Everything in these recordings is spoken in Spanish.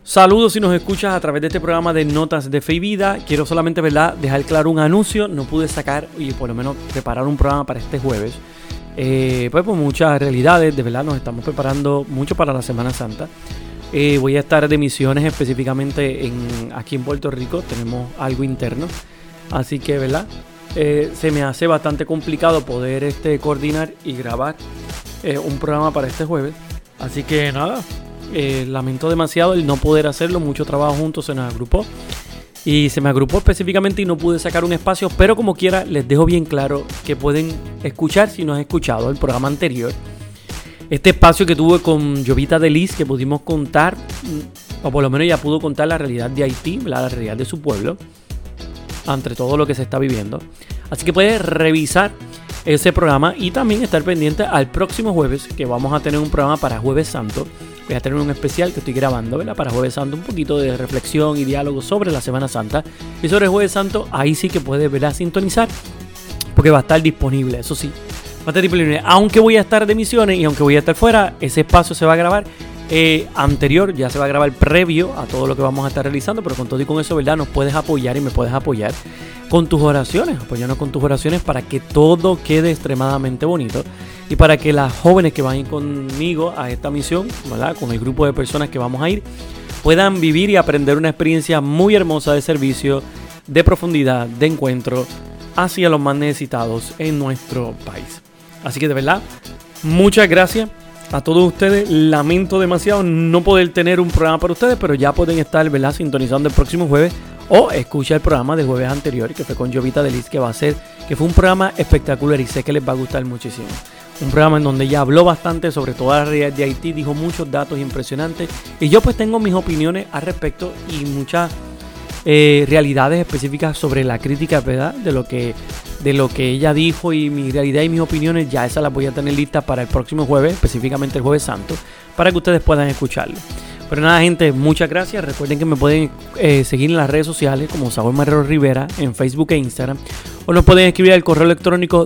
Saludos si nos escuchas a través de este programa de Notas de Fe y Vida. Quiero solamente, ¿verdad?, dejar claro un anuncio. No pude sacar y por lo menos preparar un programa para este jueves. Pues por muchas realidades, de verdad nos estamos preparando mucho para la Semana Santa. Voy a estar de misiones específicamente aquí en Puerto Rico. Tenemos algo interno. Así que, ¿verdad?, se me hace bastante complicado poder coordinar y grabar un programa para este jueves. Así que nada, lamento demasiado el no poder hacerlo. Mucho trabajo juntos se nos agrupó. Y se me agrupó específicamente y no pude sacar un espacio. Pero como quiera, les dejo bien claro que pueden escuchar, si no has escuchado el programa anterior, este espacio que tuve con Jovita de Liz, que pudimos contar, o por lo menos ella pudo contar la realidad de Haití, la realidad de su pueblo, entre todo lo que se está viviendo. Así que puedes revisar ese programa y también estar pendiente al próximo jueves, que vamos a tener un programa para Jueves Santo. Voy a tener un especial que estoy grabando, ¿verdad?, para Jueves Santo, un poquito de reflexión y diálogo sobre la Semana Santa. Y sobre Jueves Santo, ahí sí que puedes, ¿verdad?, sintonizar, porque va a estar disponible, eso sí. Va a estar disponible, aunque voy a estar de misiones y aunque voy a estar fuera, ese espacio se va a grabar anterior, ya se va a grabar previo a todo lo que vamos a estar realizando, pero con todo y con eso, ¿verdad?, nos puedes apoyar y me puedes apoyar con tus oraciones, apoyarnos con tus oraciones para que todo quede extremadamente bonito y para que las jóvenes que van a ir conmigo a esta misión, ¿verdad?, con el grupo de personas que vamos a ir, puedan vivir y aprender una experiencia muy hermosa de servicio, de profundidad, de encuentro hacia los más necesitados en nuestro país. Así que de verdad, muchas gracias a todos ustedes. Lamento demasiado no poder tener un programa para ustedes, pero ya pueden estar, ¿verdad?, sintonizando el próximo jueves o escucha el programa del jueves anterior, que fue con Jovita de Liz, que fue un programa espectacular y sé que les va a gustar muchísimo. Un programa en donde ella habló bastante sobre toda la realidad de Haití, dijo muchos datos impresionantes y yo pues tengo mis opiniones al respecto y muchas realidades específicas sobre la crítica, ¿verdad?, de lo que ella dijo, y mi realidad y mis opiniones ya esas las voy a tener listas para el próximo jueves, específicamente el Jueves Santo, para que ustedes puedan escucharlo. Pero nada, gente, muchas gracias. Recuerden que me pueden seguir en las redes sociales como Saúl Marrero Rivera en Facebook e Instagram, o nos pueden escribir al correo electrónico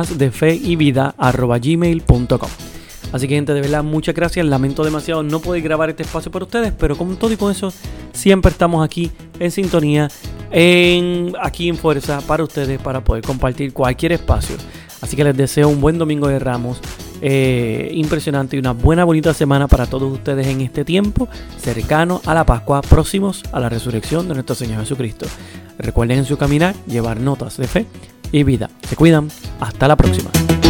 notasdefeyvida@gmail.com. Así que, gente, de verdad, muchas gracias. Lamento demasiado no poder grabar este espacio para ustedes, pero con todo y con eso, siempre estamos aquí en sintonía, aquí en fuerza para ustedes, para poder compartir cualquier espacio. Así que les deseo un buen Domingo de Ramos, impresionante, y una buena, bonita semana para todos ustedes en este tiempo cercano a la Pascua, próximos a la resurrección de nuestro Señor Jesucristo. Recuerden en su caminar llevar notas de fe y vida. Se cuidan. Hasta la próxima.